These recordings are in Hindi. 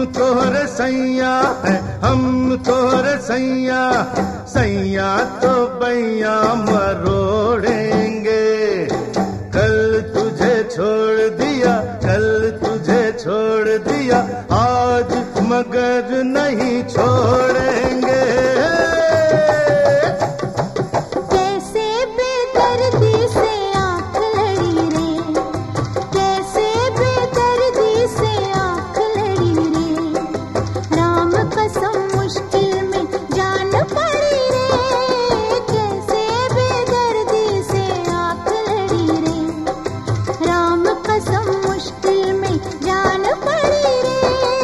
तोहरे सैया है, हम तोहरे सैया, सैया तो बैया मरोड़ेंगे। कल तुझे छोड़ दिया, कल तुझे छोड़ दिया, आज मगर नहीं छोड़ेंगे। कैसे बेदर्दी से आंख लड़ी रे, कैसे बेदर्दी से आंख लड़ी रे, राम कसम मुश्किल में जान पड़ी रे। कैसे बेदर्दी से आंख लड़ी रे, राम कसम मुश्किल में जान पड़ी रे।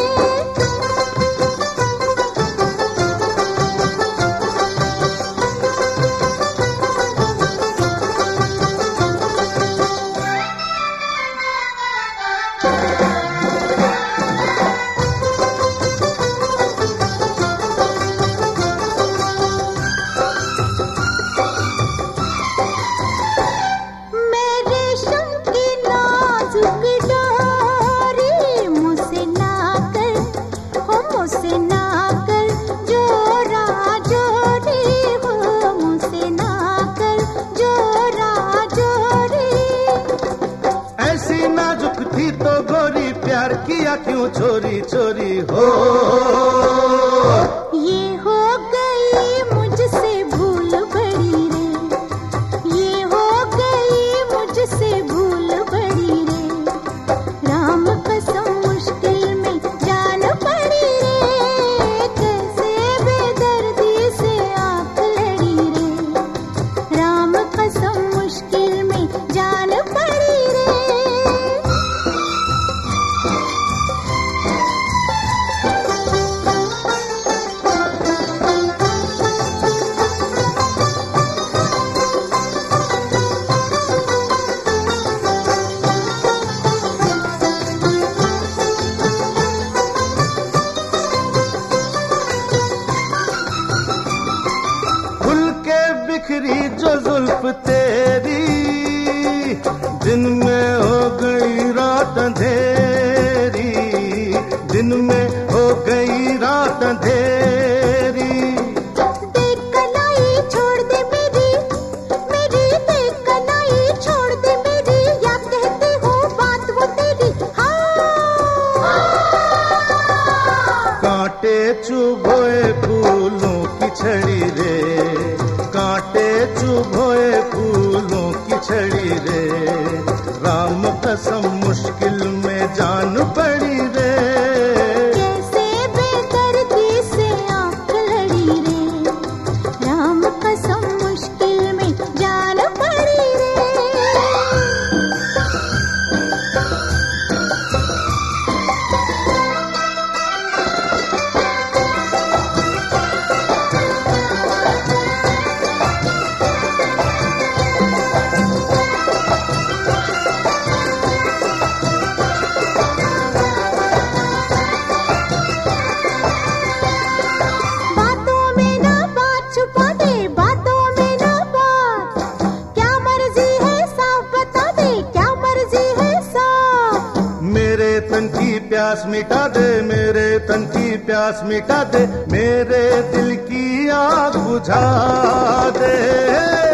थी तो गोरी प्यार किया क्यों चोरी चोरी हो। ये हो गई मुझसे भूल बड़ी रे, ये हो गई मुझसे भूल बड़ी रे, राम कसम मुश्किल में जान पड़ी रे। कैसे बेदर्दी से आंख लड़ी रे, राम कसम मुश्किल में जान पड़ी रे। बिखरी जो जुल्फ तेरी, दिन में हो गई रात अंधेरी, दिन में हो गई रात अंधेरी। देख कलाई छोड़ दे मेरी, मेरी देख कलाई छोड़ दे मेरी, या कहती हूँ बात वो तेरी। हाँ कांटे चुभोए फूलों की छड़ी रे, कांटे चुभोए फूलों की छड़ी रे, राम कसम मुश्किल में जान पड़ी रे। कैसे बेदर्दी से आंख लड़ी रे, राम कसम मुश्किल में जान पड़ी रे। तन की प्यास मिटा दे, मेरे तन की प्यास मिटा दे, मेरे दिल की आग बुझा दे।